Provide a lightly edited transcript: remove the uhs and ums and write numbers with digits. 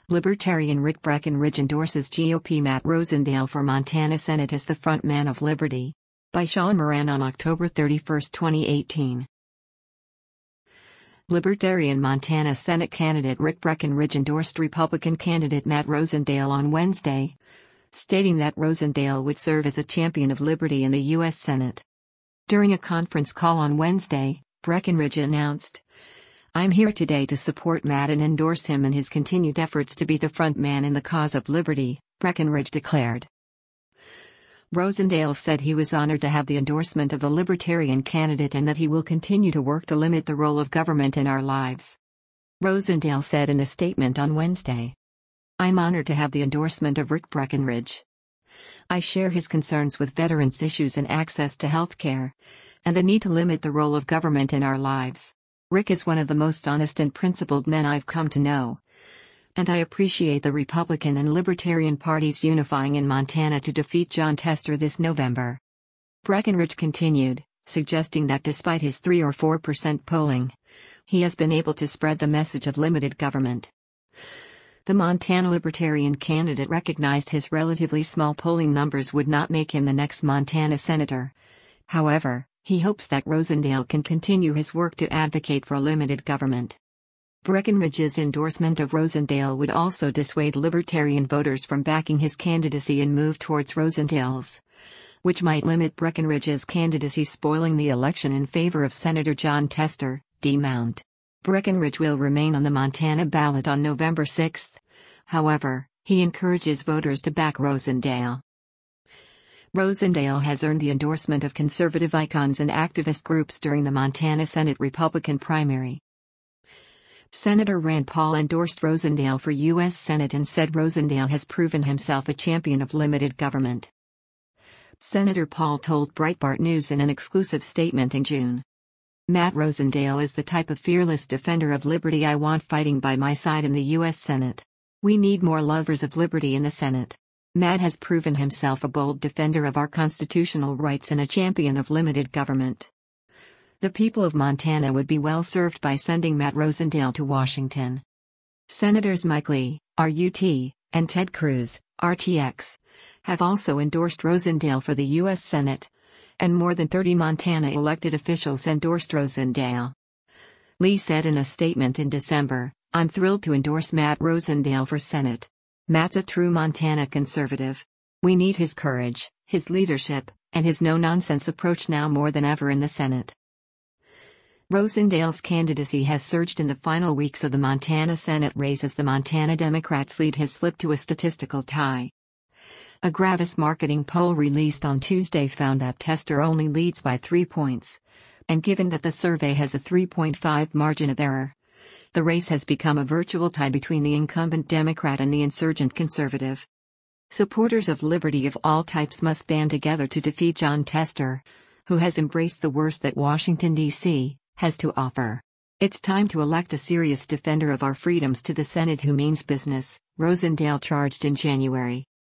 Libertarian Rick Breckinridge endorses GOP Matt Rosendale for Montana Senate as the front man of Liberty. By Sean Moran on October 31, 2018. Libertarian Montana Senate candidate Rick Breckinridge endorsed Republican candidate Matt Rosendale on Wednesday, stating that Rosendale would serve as a champion of liberty in the U.S. Senate. During a conference call on Wednesday, Breckinridge announced, "I'm here today to support Matt and endorse him in his continued efforts to be the front man in the cause of liberty," Breckinridge declared. Rosendale said he was honored to have the endorsement of the Libertarian candidate and that he will continue to work to limit the role of government in our lives. Rosendale said in a statement on Wednesday, "I'm honored to have the endorsement of Rick Breckinridge. I share his concerns with veterans' issues and access to health care, and the need to limit the role of government in our lives. Rick is one of the most honest and principled men I've come to know, and I appreciate the Republican and Libertarian parties unifying in Montana to defeat Jon Tester this November." Breckinridge continued, suggesting that despite his 3 or 4% polling, he has been able to spread the message of limited government. The Montana Libertarian candidate recognized his relatively small polling numbers would not make him the next Montana senator. However, he hopes that Rosendale can continue his work to advocate for limited government. Breckinridge's endorsement of Rosendale would also dissuade Libertarian voters from backing his candidacy and move towards Rosendale's, which might limit Breckinridge's candidacy, spoiling the election in favor of Senator Jon Tester, D. Mount. Breckinridge will remain on the Montana ballot on November 6. However, he encourages voters to back Rosendale. Rosendale has earned the endorsement of conservative icons and activist groups during the Montana Senate Republican primary. Senator Rand Paul endorsed Rosendale for U.S. Senate and said Rosendale has proven himself a champion of limited government. Senator Paul told Breitbart News in an exclusive statement in June, "Matt Rosendale is the type of fearless defender of liberty I want fighting by my side in the U.S. Senate. We need more lovers of liberty in the Senate. Matt has proven himself a bold defender of our constitutional rights and a champion of limited government. The people of Montana would be well served by sending Matt Rosendale to Washington." Senators Mike Lee, RUT, and Ted Cruz, RTX, have also endorsed Rosendale for the U.S. Senate, and more than 30 Montana elected officials endorsed Rosendale. Lee said in a statement in December, "I'm thrilled to endorse Matt Rosendale for Senate. Matt's a true Montana conservative. We need his courage, his leadership, and his no-nonsense approach now more than ever in the Senate." Rosendale's candidacy has surged in the final weeks of the Montana Senate race as the Montana Democrats' lead has slipped to a statistical tie. A Gravis marketing poll released on Tuesday found that Tester only leads by 3 points, and given that the survey has a 3.5 margin of error, the race has become a virtual tie between the incumbent Democrat and the insurgent conservative. Supporters of liberty of all types must band together to defeat Jon Tester, who has embraced the worst that Washington, D.C., has to offer. "It's time to elect a serious defender of our freedoms to the Senate who means business," Rosendale charged in January.